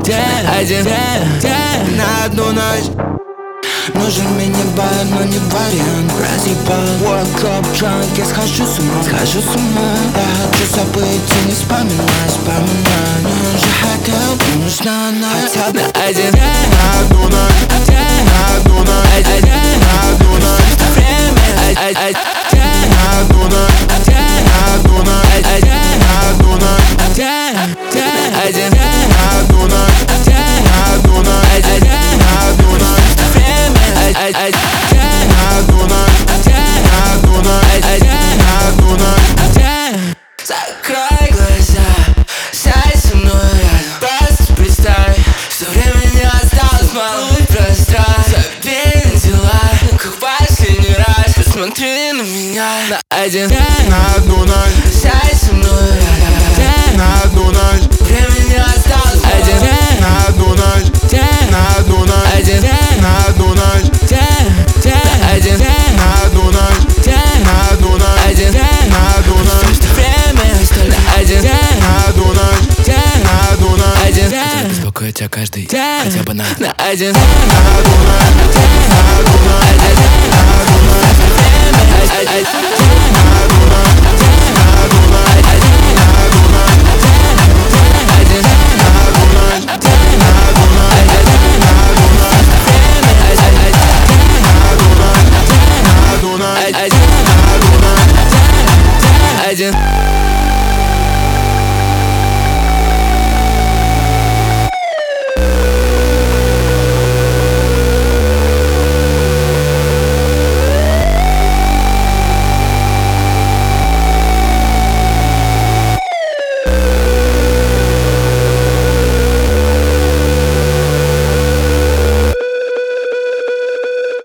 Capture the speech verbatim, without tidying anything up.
день, один день на одну ночь. Нужен мини-бар, но не вариант. Разъебал, woke up drunk, я схожу с ума, схожу с ума. Я хочу забыть и не вспоминать, вспоминать. Но он же хотел, мне нужна она. Хотя бы один день на одну ночь, день на одну ночь, день на одну ночь. Время, день на одну ночь, день на одну ночь, день на одну ночь, день, день, один день на одну ночь, день на одну ночь, день на одну ночь. Время, день на одну ночь, день на одну ночь, день на одну ночь, день. Закрой глаза, сядь со мной рядом. Просто представь, что времени осталось мало. Пространство, забей на дела, ну как в последний раз. Посмотри на меня на один день на одну ночь. Сядь со мной рядом, день на одну ночь. Времени осталось один день на одну ночь, день на одну ночь, один день на одну ночь, день, день, один день на одну ночь, день на одну ночь, один день на одну ночь. Время осталось один день на одну ночь, день на одну ночь, один день. Беспокоит тебя каждый день, хотя бы на на один день на одну ночь, день на одну ночь, один день на одну ночь. Время